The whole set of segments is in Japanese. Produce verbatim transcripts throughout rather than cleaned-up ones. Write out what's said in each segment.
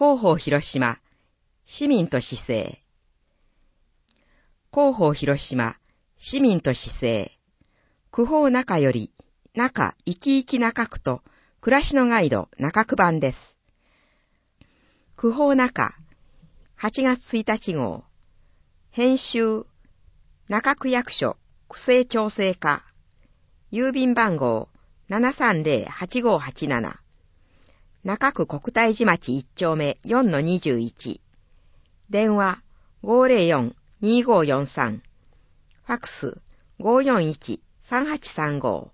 広報広島、市民と市政。広報広島、市民と市政。区報中より、中生き生き中区と暮らしのガイド中区版です。区報中、はちがつついたち号。編集、中区役所区政調整課。郵便番号 ななさんぜろはちごはちなな。中区国体寺町いち丁目 よんのにじゅういち。電話 ごーぜろよんにーごーよんさん。ファックス ごーよんいちさんはちさんご。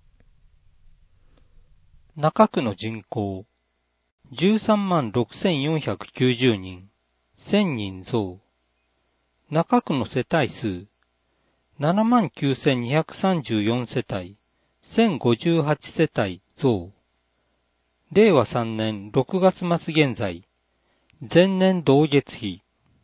中区の人口じゅうさんまんろくせんよんひゃくきゅうじゅうにん、せんにん増。中区の世帯数ななまんきゅうせんにひゃくさんじゅうよん世帯、せんごじゅうはち世帯増。れいわさんねんろくがつ末現在、前年同月比。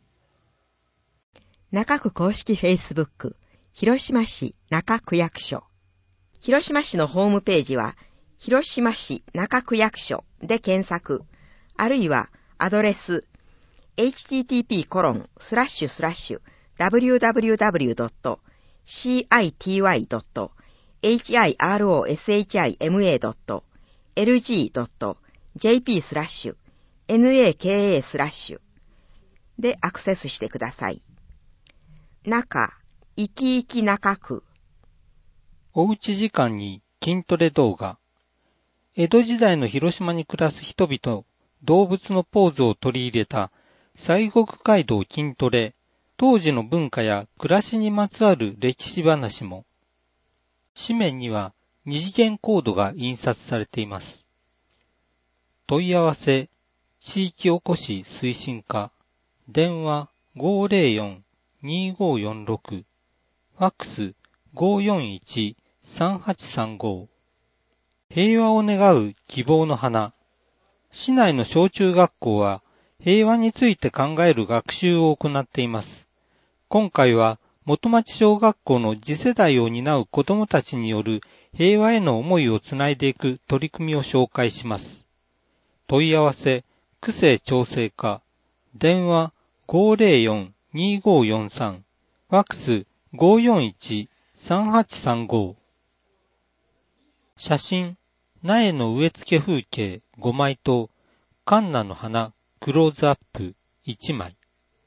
中区公式フェイスブック、広島市中区役所。広島市のホームページは、広島市中区役所で検索、あるいはアドレス、エイチティーティーピーコロンスラッシュスラッシュダブリューダブリューダブリュードットシーアイティーワイドットエイチアイアールオーエスエイチアイエムエードットエルジードットジェーピースラッシュエヌエーケーエースラッシュでアクセスしてください。中、生き生き中区。 おうち時間に筋トレ動画。江戸時代の広島に暮らす人々、動物のポーズを取り入れた西国街道筋トレ、当時の文化や暮らしにまつわる歴史話も。紙面には二次元コードが印刷されています。問い合わせ、地域おこし推進課、電話 ごーぜろよんにーごーよんろく、ファックス ごーよんいちさんはちさんご。平和を願う希望の花。市内の小中学校は平和について考える学習を行っています。今回は元町小学校の次世代を担う子どもたちによる平和への思いをつないでいく取り組みを紹介します。問い合わせ、区政調整課、電話 ごーぜろよんにーごーよんさん、ファックス ごーよんいちさんはちさんご。写真、苗の植え付け風景ごまいと、カンナの花クローズアップいちまい。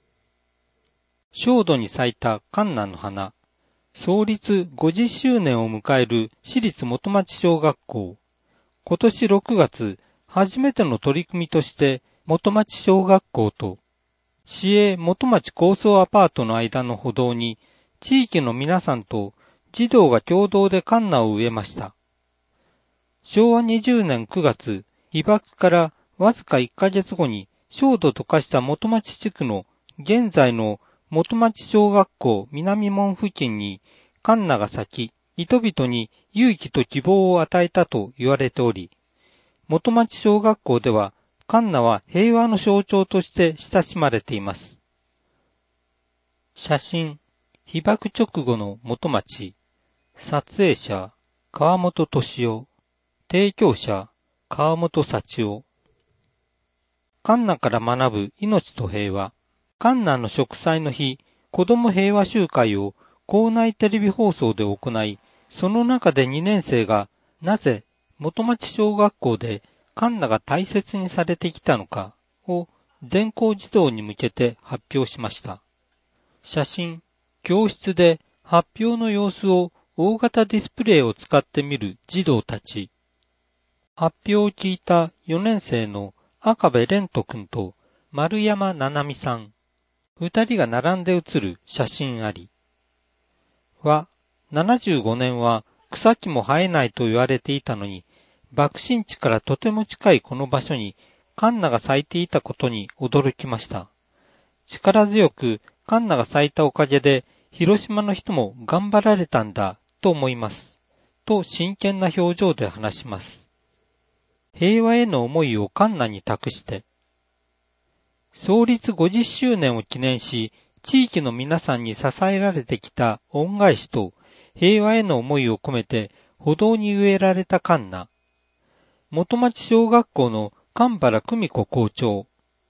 正土に咲いたカンナの花。創立ごじゅっしゅうねんを迎える市立元町小学校。今年ろくがつ、初めての取り組みとして元町小学校と市営元町高層アパートの間の歩道に地域の皆さんと児童が共同でカンナを植えました。しょうわにじゅうねんくがつ、被爆からわずかいっかげつごに焦土と化した元町地区の現在の元町小学校南門付近にカンナが咲き、人々に勇気と希望を与えたと言われており、元町小学校ではカンナは平和の象徴として親しまれています。写真、被爆直後の元町。撮影者、川本敏夫。提供者、川本幸夫。カンナから学ぶ命と平和。カンナの植栽の日、子ども平和集会を校内テレビ放送で行い、その中でにねん生がなぜ元町小学校でカンナが大切にされてきたのかを全校児童に向けて発表しました。写真、教室で発表の様子を大型ディスプレイを使って見る児童たち。発表を聞いたよねん生の赤部蓮斗くんと丸山七海さん。二人が並んで写る写真あり。は、ななじゅうごねんは草木も生えないと言われていたのに、爆心地からとても近いこの場所にカンナが咲いていたことに驚きました。力強くカンナが咲いたおかげで広島の人も頑張られたんだと思います。と真剣な表情で話します。平和への思いをカンナに託して、創立ごじゅっしゅうねんを記念し、地域の皆さんに支えられてきた恩返しと平和への思いを込めて歩道に植えられたカンナ。元町小学校の神原久美子校長。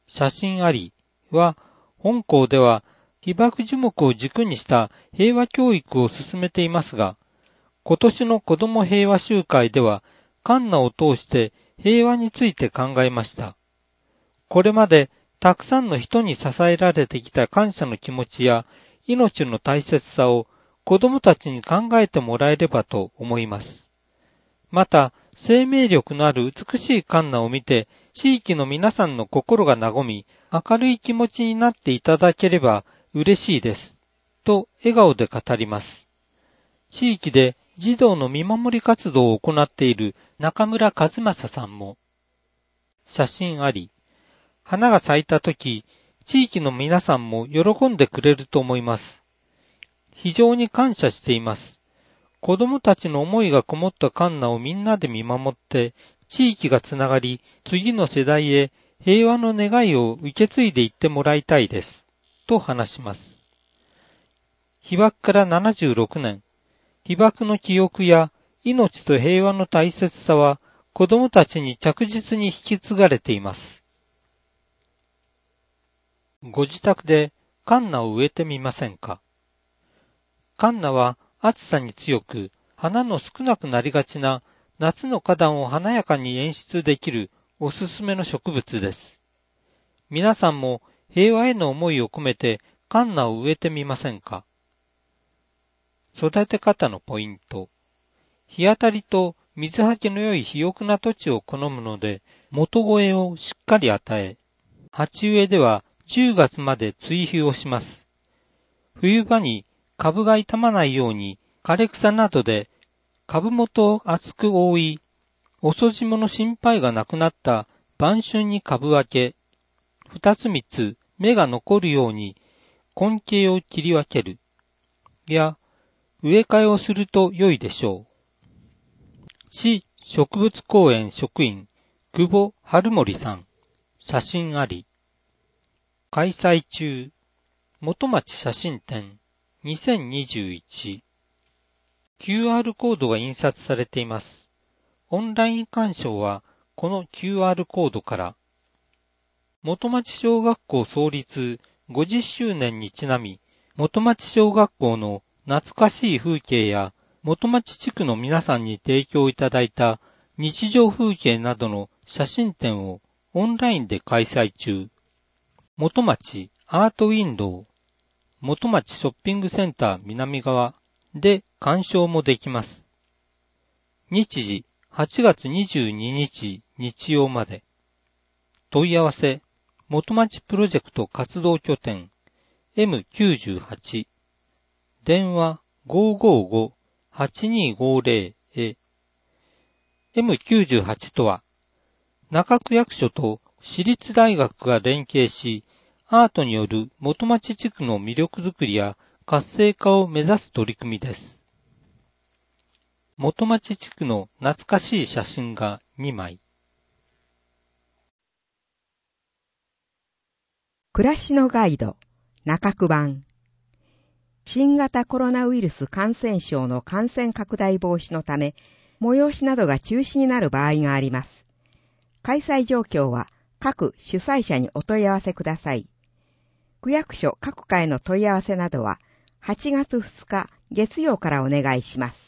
写真ありは、本校では被爆樹木を軸にした平和教育を進めていますが、今年の子ども平和集会では、カンナを通して平和について考えました。これまでたくさんの人に支えられてきた感謝の気持ちや命の大切さを子どもたちに考えてもらえればと思います。また、生命力のある美しいカンナを見て、地域の皆さんの心が和み、明るい気持ちになっていただければ嬉しいです。と笑顔で語ります。地域で児童の見守り活動を行っている中村和正さんも、写真あり、花が咲いたとき、地域の皆さんも喜んでくれると思います。非常に感謝しています。子供たちの思いがこもったカンナをみんなで見守って、地域がつながり、次の世代へ平和の願いを受け継いでいってもらいたいです。と話します。被爆からななじゅうろくねん、被爆の記憶や命と平和の大切さは子供たちに着実に引き継がれています。ご自宅でカンナを植えてみませんか？カンナは暑さに強く、花の少なくなりがちな夏の花壇を華やかに演出できるおすすめの植物です。皆さんも平和への思いを込めてカンナを植えてみませんか？育て方のポイント。日当たりと水はけの良い肥沃な土地を好むので、元肥をしっかり与え、鉢植えではじゅうがつまで追肥をします。冬場に株が傷まないように枯れ草などで株元を厚く覆い、遅霜の心配がなくなった晩春に株分け、二つ三つ芽が残るように根茎を切り分ける。や、植え替えをすると良いでしょう。市植物公園職員、久保春森さん、写真あり。開催中、元町写真展にせんにじゅういち。キューアール コードが印刷されています。オンライン鑑賞はこの キューアール コードから。元町小学校創立ごじゅっしゅうねんにちなみ、元町小学校の懐かしい風景や元町地区の皆さんに提供いただいた日常風景などの写真展をオンラインで開催中。元町アートウィンドウ、元町ショッピングセンター南側で鑑賞もできます。日時はちがつにじゅうににち日曜まで。問い合わせ、元町プロジェクト活動拠点 エムきゅうじゅうはち、電話 ごーごーごーはちにーごーぜろ へ。エムきゅうじゅうはち とは、中区役所と私立大学が連携し、アートによる元町地区の魅力づくりや活性化を目指す取り組みです。元町地区の懐かしい写真がにまい。 暮らしのガイド、中区版。新型コロナウイルス感染症の感染拡大防止のため、催しなどが中止になる場合があります。開催状況は各主催者にお問い合わせください。区役所各課への問い合わせなどははちがつふつか月曜からお願いします。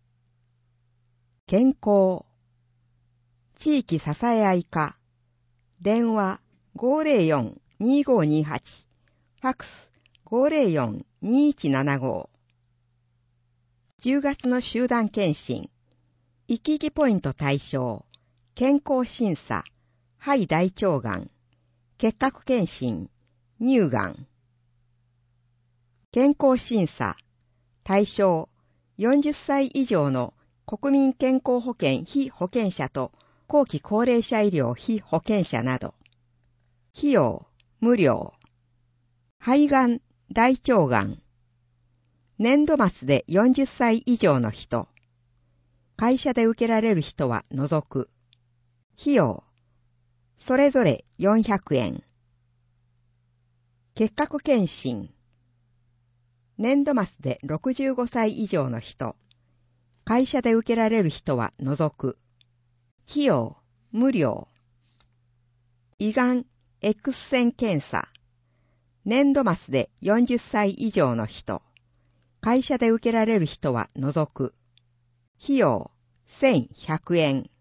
健康。地域支え合い課。電話 ごーぜろよんにーごーにーはち、ファックス ごーぜろよんにーいちななご。じゅうがつの集団検診。生き生きポイント対象。健康審査。肺大腸がん。結核検診。乳がん。健康審査。対象。よんじゅっさい以上の国民健康保険被保険者と後期高齢者医療被保険者など。費用。無料。肺がん、大腸がん。年度末でよんじゅっさい以上の人。会社で受けられる人は除く。費用。それぞれよんひゃくえん。結核検診。年度末でろくじゅうごさい以上の人。会社で受けられる人は除く。費用。無料。胃がん、 X 線検査。年度末でよんじゅっさい以上の人。会社で受けられる人は除く。費用せんひゃくえん。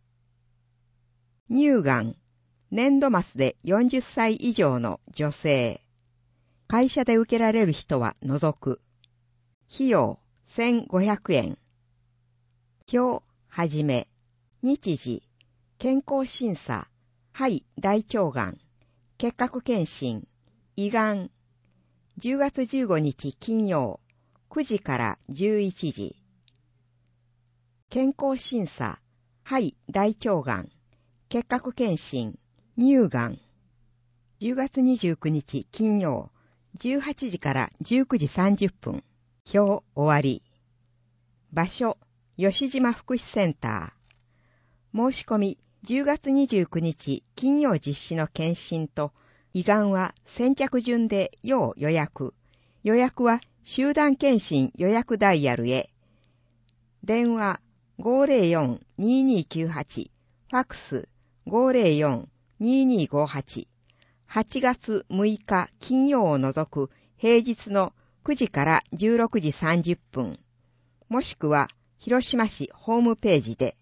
乳がん。年度末でよんじゅっさい以上の女性。会社で受けられる人は除く。費用せんごひゃくえん。表はじめ。日時。健康審査。肺大腸がん。結核検診。胃がん。じゅうがつじゅうごにち金曜。くじからじゅういちじ。健康審査。肺大腸がん。結核検診。乳がん。じゅうがつにじゅうくにち金曜。じゅうはちじからじゅうくじさんじゅっぷん。表終わり。場所。吉島福祉センター。申し込み。じゅうがつにじゅうくにち金曜実施の検診と胃がんは先着順で要予約。予約は集団検診予約ダイヤルへ。電話 ごーぜろよん にーにーきゅうはち、ファックス ごーぜろよん にーにーごはち。はちがつむいか金曜を除く平日のくじからじゅうろくじさんじゅっぷん。もしくは広島市ホームページで。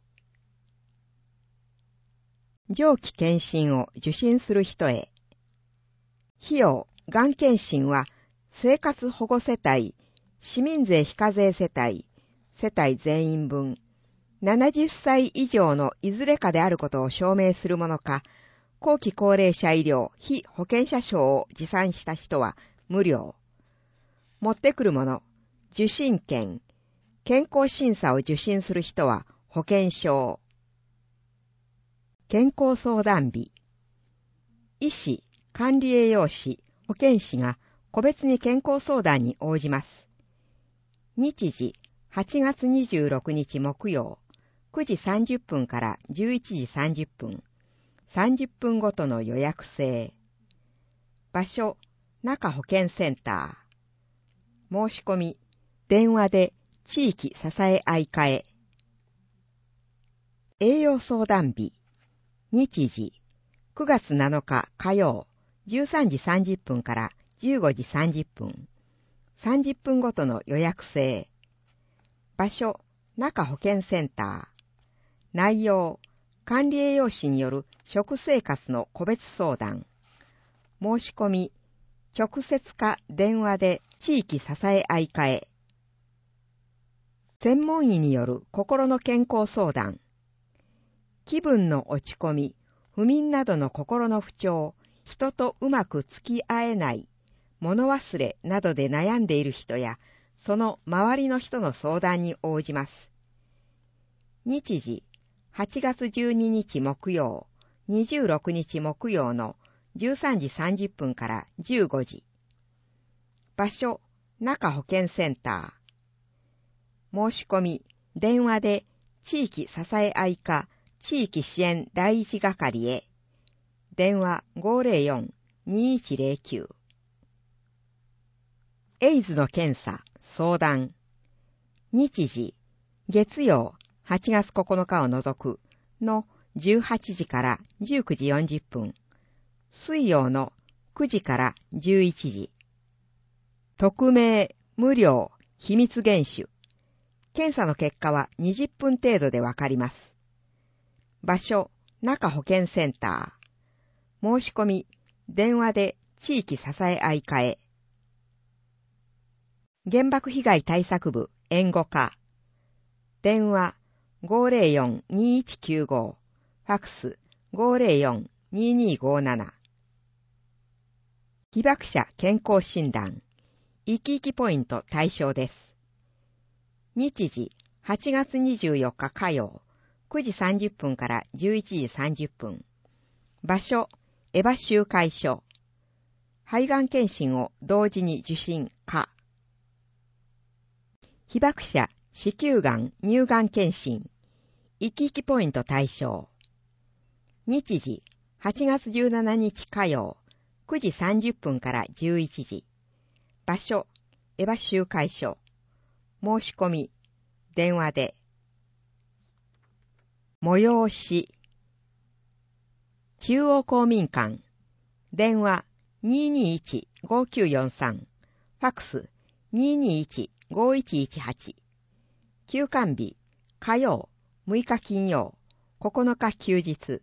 上記検診を受診する人へ。費用、がん検診は、生活保護世帯、市民税非課税世帯、世帯全員分、ななじゅっさい以上のいずれかであることを証明するものか、後期高齢者医療非保険者証を持参した人は無料。持ってくるもの、受診券、健康審査を受診する人は保険証。健康相談日。医師、管理栄養士、保健師が個別に健康相談に応じます。日時、はちがつにじゅうろくにち木曜、くじさんじゅっぷんからじゅういちじさんじゅっぷん、さんじゅっぷんごとの予約制。場所、中保健センター。申し込み、電話で地域支え合い会。栄養相談日。日時、くがつなのか火曜、じゅうさんじさんじゅっぷんからじゅうごじさんじゅっぷん、さんじゅっぷんごとの予約制。場所、中保健センター。内容、管理栄養士による食生活の個別相談。申し込み、直接か電話で地域支え合い会。専門医による心の健康相談。気分の落ち込み、不眠などの心の不調、人とうまく付き合えない、物忘れなどで悩んでいる人や、その周りの人の相談に応じます。日時、はちがつじゅうににち木曜、にじゅうろくにち木曜のじゅうさんじさんじゅっぷんからじゅうごじ。場所、中保健センター。申し込み、電話で地域支え合い課地域支援第一係へ。電話 ごーぜろよん にーいちぜろきゅう。エイズの検査、相談。日時、月曜はちがつここのかを除くのじゅうはちじからじゅうくじよんじゅっぷん。水曜のくじからじゅういちじ。匿名、無料、秘密厳守。検査の結果はにじゅっぷん程度でわかります。場所、中保健センター。申し込み、電話で地域支え合い課へ。原爆被害対策部援護課。電話 ごーぜろよん にーいちきゅうご、ファックス ごーぜろよん にーにーごなな。被爆者健康診断、生き生きポイント対象です。日時、はちがつにじゅうよっか火曜、くじさんじゅっぷんからじゅういちじさんじゅっぷん。場所、エバ集会所。肺がん検診を同時に受診可。被爆者、子宮がん、乳がん検診。生き生きポイント対象。日時、はちがつじゅうしちにち火曜、くじさんじゅっぷんからじゅういちじ。場所、エバ集会所。申し込み、電話で。催し。中央公民館、 電話 にーにーいち ごーきゅうよんさん、ファックス にーにーいち ごーいちいちはち、休館日、火曜、むいか金曜、ここのか休日。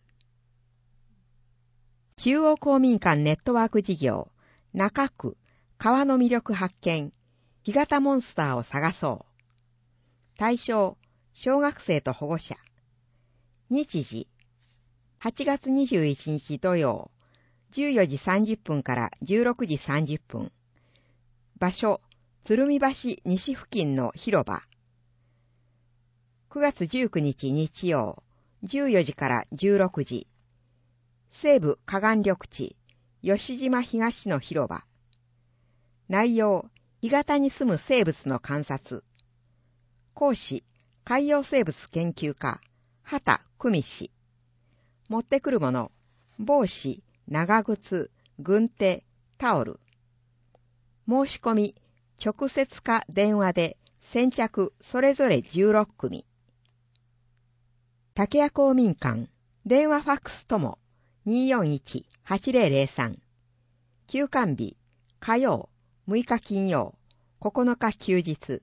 中央公民館ネットワーク事業、中区、川の魅力発見、干潟モンスターを探そう。対象、小学生と保護者。日時、はちがつにじゅういちにち土曜、じゅうよじさんじゅっぷんからじゅうろくじさんじゅっぷん。場所、鶴見橋西付近の広場。くがつじゅうくにち日曜、じゅうよじからじゅうろくじ。西部河岸緑地、吉島東の広場。内容、干潟に住む生物の観察。講師、海洋生物研究家、畑久美氏。持ってくるもの、帽子、長靴、軍手、タオル。申し込み、直接か電話で先着それぞれじゅうろっくみ。竹谷公民館、電話ファックスとも にーよんいち はちぜろぜろさん。休館日、火曜、むいか金曜、ここのか休日。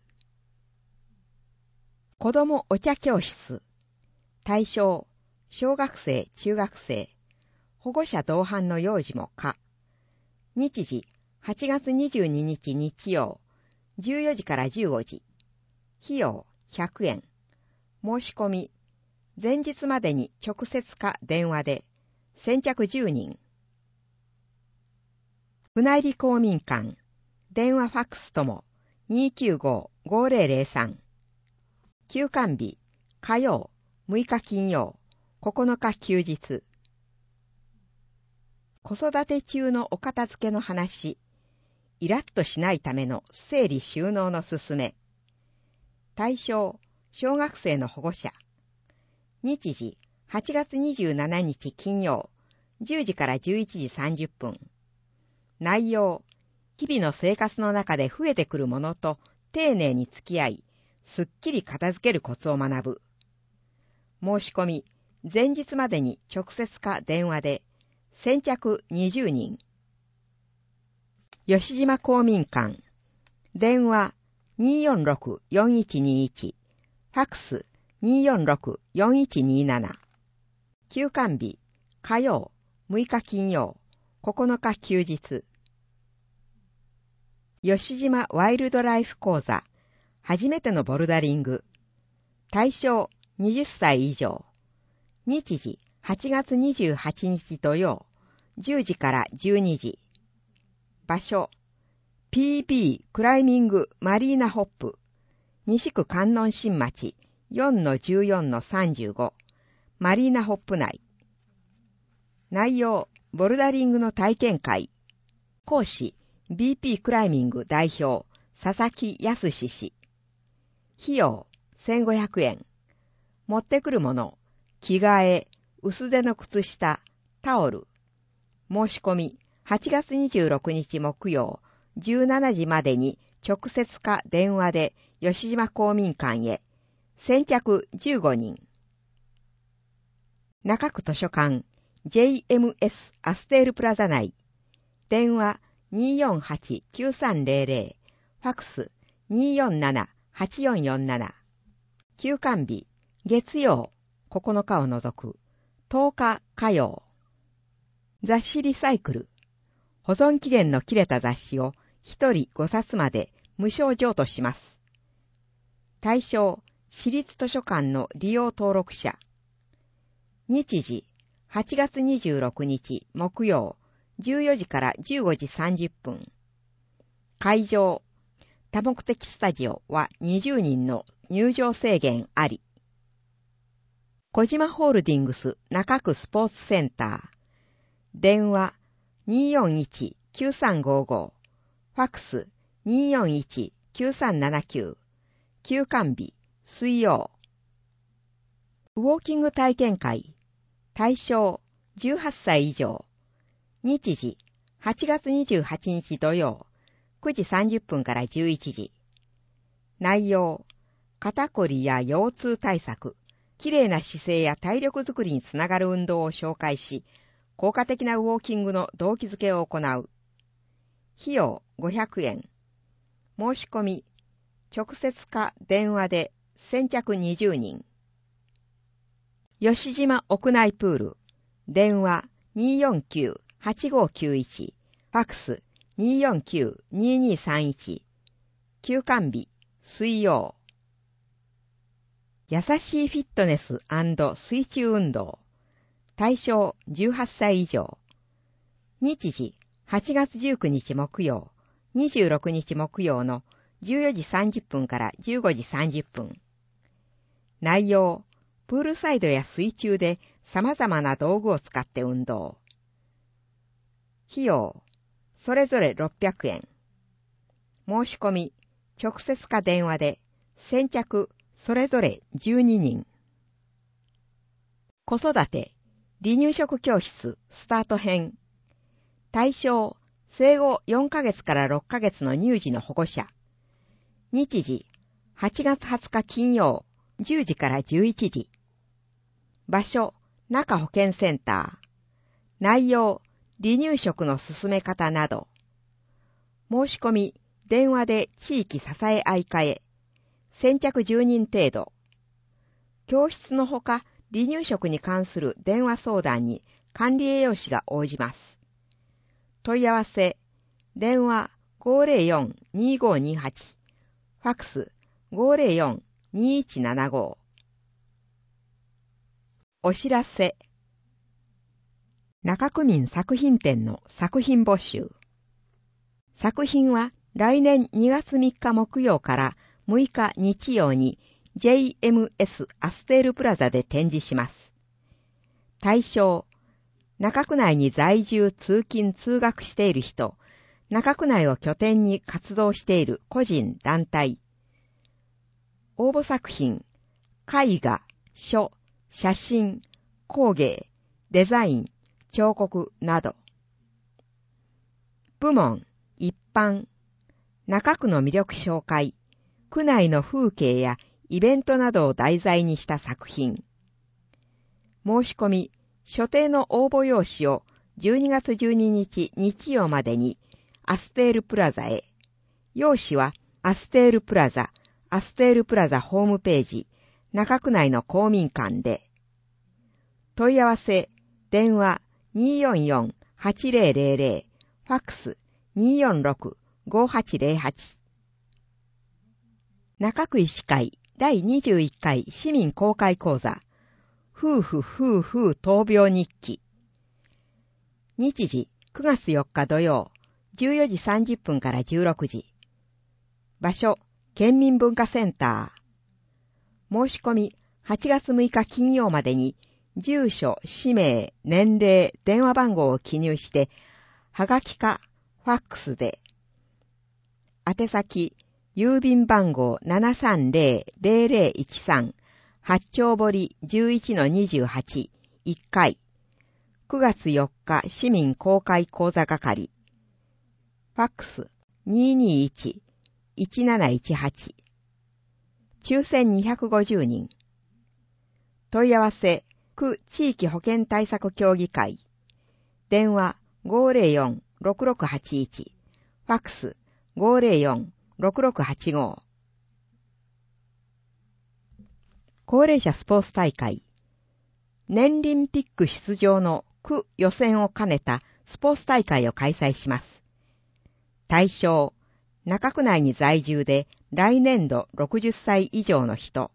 子供お茶教室。対象、小学生、中学生。保護者同伴の幼児も可。日時、はちがつにじゅうににち日曜、じゅうよじからじゅうごじ。費用、ひゃくえん。申し込み、前日までに直接か電話で、先着じゅうにん。船入公民館、電話ファックスとも にーきゅうご ごーぜろぜろさん。休館日、火曜、むいか金曜、ここのか休日。子育て中のお片付けの話、イラッとしないための整理収納のすすめ。対象、小学生の保護者。日時、はちがつにじゅうしちにち金曜、じゅうじからじゅういちじさんじゅっぷん。内容、日々の生活の中で増えてくるものと丁寧に付き合い、すっきり片付けるコツを学ぶ。申し込み、前日までに直接か電話で、先着にじゅうにん。吉島公民館、電話 にーよんろく よんいちにいち、ファックス にーよんろく よんいちになな。休館日、火曜、むいか金曜、ここのか休日。吉島ワイルドライフ講座、初めてのボルダリング。対象はたち以上。日時、はちがつにじゅうはちにち土曜、じゅうじからじゅうにじ。場所、ピービー クライミングマリーナホップ、西区観音新町 よんのじゅうよんのさんじゅうご、マリーナホップ内。内容、ボルダリングの体験会。講師、ビーピー クライミング代表、佐々木康氏。費用、せんごひゃくえん。持ってくるもの、着替え、薄手の靴下、タオル。申し込み、はちがつにじゅうろくにち木曜、じゅうしちじまでに直接か電話で吉島公民館へ。先着じゅうごにん。中区図書館、ジェイエムエス アステールプラザ内。電話 にーよんはち きゅうさんぜろぜろ、ファックス にーよんなな はちよんよんなな。休館日、月曜、ここのかを除く、とおか火曜。雑誌リサイクル。保存期限の切れた雑誌をひとりごさつまで無償譲渡します。対象、私立図書館の利用登録者。日時、はちがつにじゅうろくにち木曜、じゅうよじからじゅうごじさんじゅっぷん。会場、多目的スタジオはにじゅうにんの入場制限あり。小島ホールディングス中区スポーツセンター。電話 にーよんいち きゅうさんごご、ファックス にーよんいち きゅうさんななきゅう。休館日、水曜。ウォーキング体験会。対象、じゅうはっさい以上。日時、はちがつにじゅうはちにち土曜、くじさんじゅっぷんからじゅういちじ。内容、肩こりや腰痛対策、きれいな姿勢や体力づくりにつながる運動を紹介し、 効果的なウォーキングの動機づけを行う。費用ごひゃくえん。申し込み、直接か電話で先着にじゅうにん。吉島屋内プール、電話 にーよんきゅうはちごきゅういち、ファックス にーよんきゅうにーにーさんいち、休館日、水曜。優しいフィットネス&水中運動、対象じゅうはっさい以上。日時はちがつじゅうくにち木曜、にじゅうろくにち木曜のじゅうよじさんじゅっぷんからじゅうごじさんじゅっぷん。内容、プールサイドや水中で様々な道具を使って運動。費用、それぞれろっぴゃくえん。申し込み、直接か電話で、先着、それぞれじゅうににん。子育て、離乳食教室、スタート編。対象、生後よんかげつからろっかげつの乳児の保護者。日時、はちがつはつか金曜、じゅうじからじゅういちじ。場所、中保健センター。内容、離乳食の進め方など。申し込み、電話で地域支え合い会へ。先着じゅうにん程度。教室のほか、離乳食に関する電話相談に管理栄養士が応じます。問い合わせ、電話 ごーぜろよんにーごーにーはち、ファックス ごーぜろよんにーいちななご。お知らせ。中区民作品展の作品募集。作品は来年にがつみっか木曜からむいか日曜に ジェイエムエス アステールプラザで展示します。対象、中区内に在住通勤通学している人、中区内を拠点に活動している個人団体。応募作品、絵画、書、写真、工芸、デザイン、彫刻など。部門、一般、中区の魅力紹介、区内の風景やイベントなどを題材にした作品。申し込み、所定の応募用紙をじゅうにがつじゅうににち日曜までにアステールプラザへ。用紙はアステールプラザ、アステールプラザホームページ、中区内の公民館で。問い合わせ、電話 にーよんよんはちぜろぜろぜろ、ファックス にーよんろくごーはちぜろはち。中区医師会だいにじゅういっかい市民公開講座、夫婦夫婦闘病日記。日時くがつよっか土曜、じゅうよじさんじゅっぷんからじゅうろくじ。場所、県民文化センター。申し込み、はちがつむいか金曜までに、住所、氏名、年齢、電話番号を記入して、はがきか、ファックスで。宛先、郵便番号 ななさんぜろぜろぜろいちさん、八丁堀 じゅういちのにじゅうはち、いっかい。くがつよっか市民公開講座係。ファックス にーにーいちいちなないちはち。抽選にひゃくごじゅうにん。問い合わせ、区地域保健対策協議会。電話 ごーぜろよんろくろくはちいち。ファックス ごーぜろよんろくろくはちご。高齢者スポーツ大会。年輪ピック出場の区予選を兼ねたスポーツ大会を開催します。対象、中区内に在住で来年度ろくじゅっさい以上の人。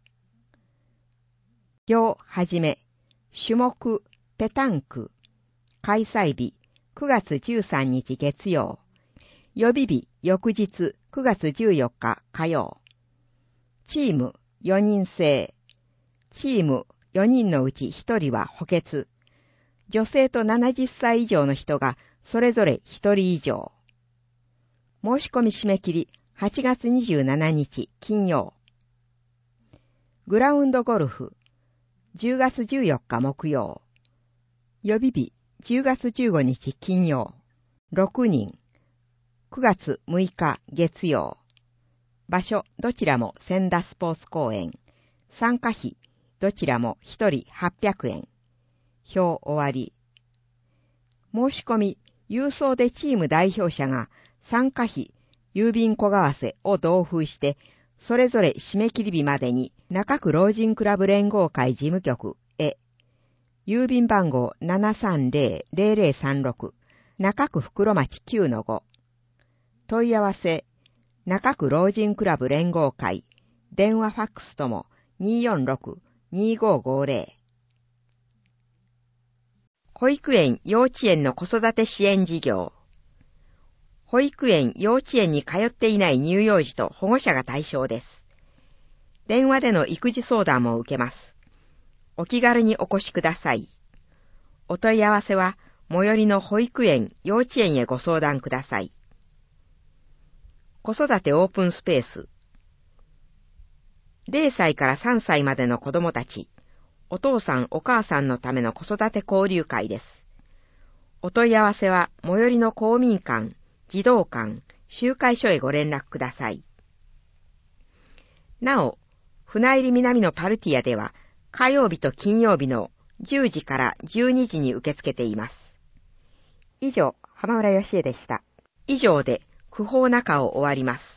行はじめ、種目、ペタンク。開催日、くがつじゅうさんにち月曜。予備日、翌日、くがつじゅうよっか火曜。チーム、よにん制。チームよにんのうちひとりは補欠。女性とななじゅっさい以上の人がそれぞれひとり以上。申し込み締め切りはちがつにじゅうしちにち金曜。グラウンドゴルフじゅうがつじゅうよっか木曜。予備日じゅうがつじゅうごにち金曜。ろくにん。くがつむいか月曜。場所どちらも千田スポーツ公園。参加費どちらもひとりはっぴゃくえん。表終わり。 申し込み、郵送でチーム代表者が参加費、郵便小為替を同封して、それぞれ締め切り日までに中区老人クラブ連合会事務局へ、郵便番号 ななさんぜろぜろぜろさんろく、中区袋町 きゅうのご。問い合わせ、中区老人クラブ連合会、電話ファックスとも にーよんろく にーごーごーぜろ。保育園・幼稚園の子育て支援事業。保育園・幼稚園に通っていない乳幼児と保護者が対象です。電話での育児相談も受けます。お気軽にお越しください。お問い合わせは、最寄りの保育園・幼稚園へご相談ください。子育てオープンスペース。れいさいからさんさいまでの子供たち、お父さんお母さんのための子育て交流会です。お問い合わせは最寄りの公民館、児童館、集会所へご連絡ください。なお、船入南のパルティアでは火曜日と金曜日のじゅうじからじゅうにじに受け付けています。以上、浜村義恵でした。以上で、区法中を終わります。